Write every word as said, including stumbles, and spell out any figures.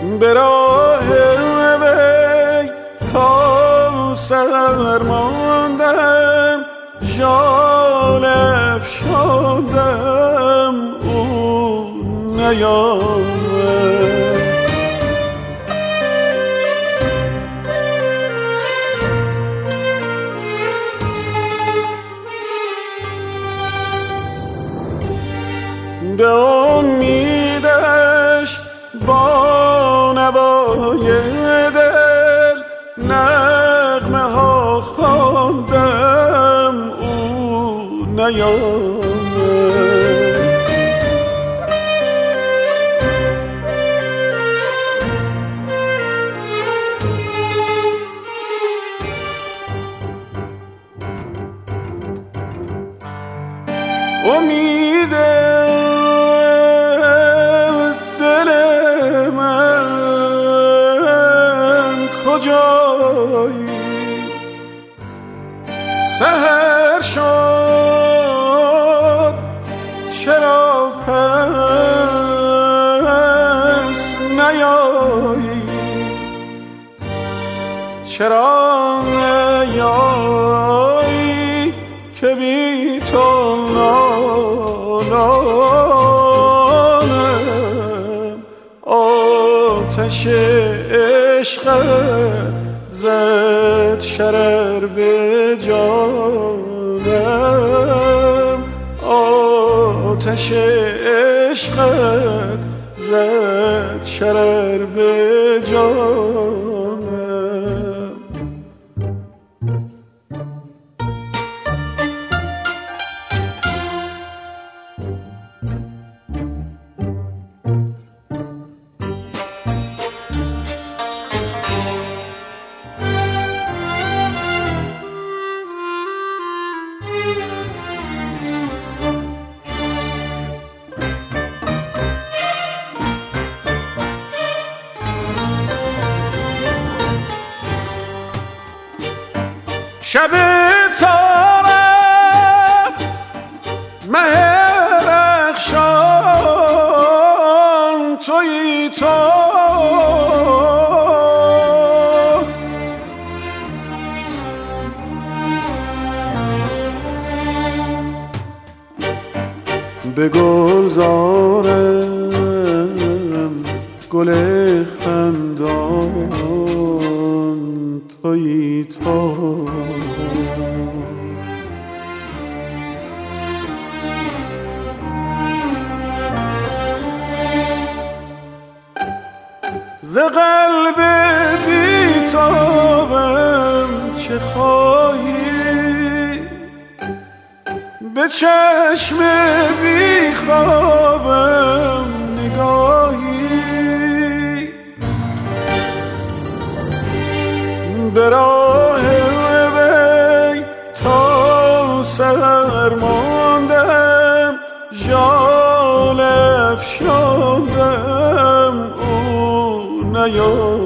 به راه وی تا سر ماندم، ژال افشاندم او نیامد. به امیدش با نوای دل نغمه ها خواندم او نیامد. امید دل من کجایی؟ سحر شد چرا پس نیایی؟ چرا نیایی که بی تو نالانم؟ آتش عشقت زد شرر به جانم، آتش عشقت زد شرر به جانم. شب تارم مه رخشان تویی تو، به گلزارم گل خندان تویی تو. ز قلب بی‌تابم چه خواهی؟ به چشم بیخوابم نگاهی؟ به راه وی تا سر ماندم، ژال افشاندم او نیامد.